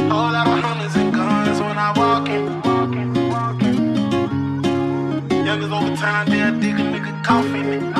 Whole lot of hunters and guns when I walk in. Youngest over time, they'll dig a nigga coffin.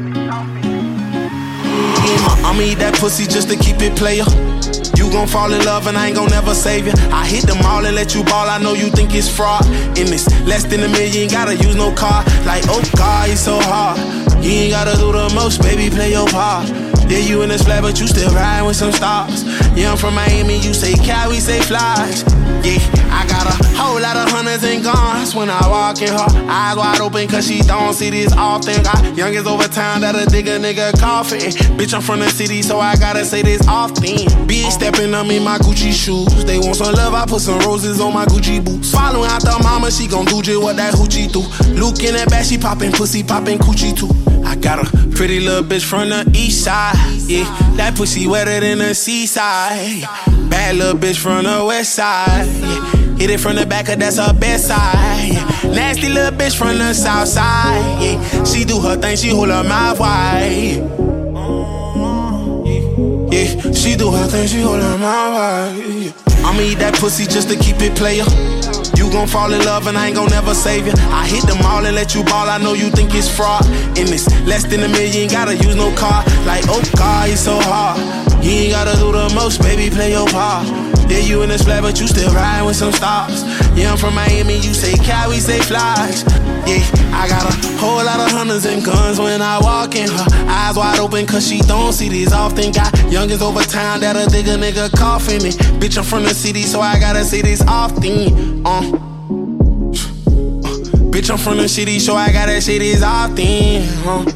I'ma eat that pussy just to keep it player. You gon' fall in love and I ain't gon' never save you. I hit them all and let you ball, I know you think it's fraud. In this less than $1 million, gotta use no car. Like, oh God, it's so hard. You ain't gotta do the most, baby, play your part. Yeah, you in this flat, but you still riding with some stars. Yeah, I'm from Miami, you say Cal, we say flies. Yeah, I got a whole lot of hunters and guns when I walk in her. Eyes wide open cause she don't see this often. Got youngest over time that'll dig a nigga coffin. Bitch, I'm from the city, so I gotta say this often. Bitch stepping on me, my Gucci shoes. They want some love, I put some roses on my Gucci boots. Following out the mama, she gon' do just what that hoochie do. Luke in that back, she poppin' pussy, poppin' coochie too. I got a pretty little bitch from the east side. Yeah, that pussy wetter than the seaside. Bad little bitch from the west side. Yeah, hit it from the back, cause that's her best side. Yeah, nasty little bitch from the south side. Yeah, she do her thing, she hold her mouth wide. Yeah, she do her thing, she hold her mouth wide. Yeah. I'ma eat that pussy just to keep it player. You gon' fall in love and I ain't gon' never save you. I hit them all and let you ball, I know you think it's fraud. In this less than $1 million, gotta use no car. Like, oh God, it's so hard. You ain't gotta do the most, baby, play your part. Yeah, you in this flat, but you still riding with some stars. Yeah, I'm from Miami, you say Cal, we say flies. Yeah, I got a whole lot of hunters and guns when I walk in. Her eyes wide open cause she don't see this often. Got youngest over time that'll dig a nigga coffin. Bitch, I'm from the city, so I gotta say this often. Bitch, I'm from the city, so I gotta say this often.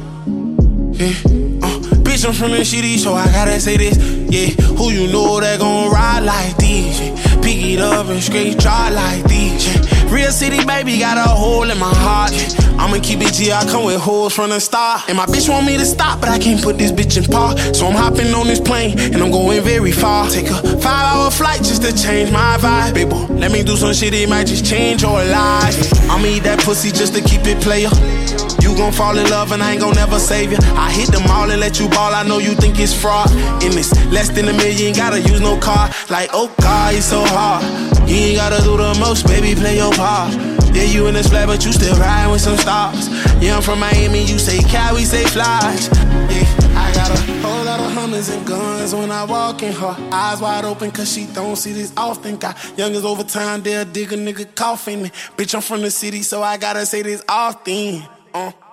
Bitch, I'm from the city, so I gotta say this. Yeah, who you know that gon' ride like this? Yeah. Pick it up and straight try like this. Yeah. Real city, baby, got a hole in my heart. Yeah. I'ma keep it G, I come with holes from the start. And my bitch want me to stop, but I can't put this bitch in park. So I'm hopping on this plane, and I'm going very far. Take a 5-hour flight just to change my vibe. Baby, let me do some shit, it might just change your life. I'ma eat that pussy just to keep it player. You gon' fall in love and I ain't gon' never save you. I hit them all and let you ball, I know you think it's fraud. In this less than $1 million, gotta use no car. Like, oh God, it's so hard. You ain't gotta do the most, baby, play your part. Yeah, you in this flat, but you still riding with some stars. Yeah, I'm from Miami, you say Cal, we say flies. Yeah, I got a whole lot of hunters and guns when I walk in. Her eyes wide open cause she don't see this often. Got youngest over time, they'll dig a nigga coffin. Bitch, I'm from the city, so I gotta say this often.